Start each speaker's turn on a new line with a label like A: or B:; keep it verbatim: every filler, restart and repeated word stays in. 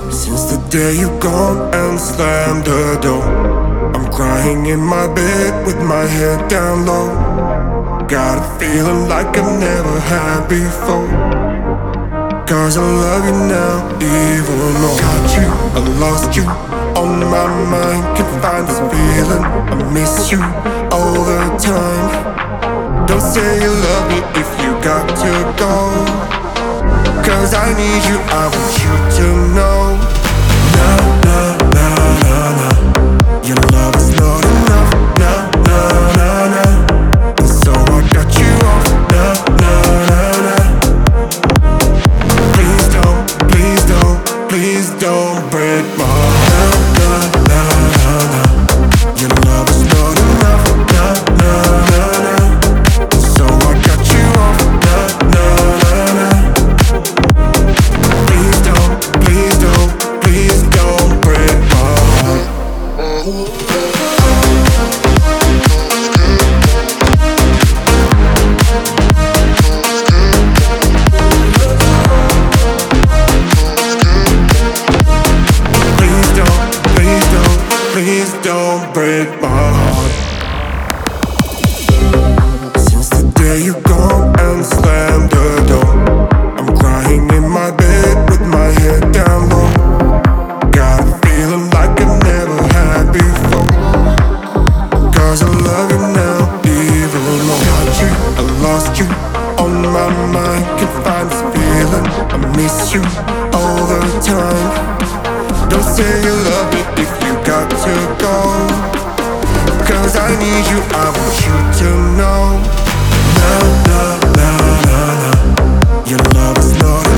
A: Since the day you gone and slammed the door, I'm crying in my bed with my head down low. Got a feeling like I've never had before. Cause I love you now, even though got you, I lost you, on my mind, can't find this feeling. I miss you all the time. Don't say you love me if you got to go, cause I need you, I want you to know. Na na na na na, your love is not enough. Na na na na, and so I got you off. Na na na na, please don't, please don't, please don't break my heart. Na na na na, your love is not enough. Na na na na, and so I got you off. Na na na na, please don't, please don't, please don't break my heart. Please don't, please don't, please don't break my heart. Since the day you gone and slammed the door, I'm crying in my bed with my head down low. Got a feeling like I've never had before. Cause I love you now, even though got you, I lost you, on my mind, can't find this feeling. I miss you all the time. Don't say you love me if you got to go, cause I need you, I want you to know. Na na na na na, your love is not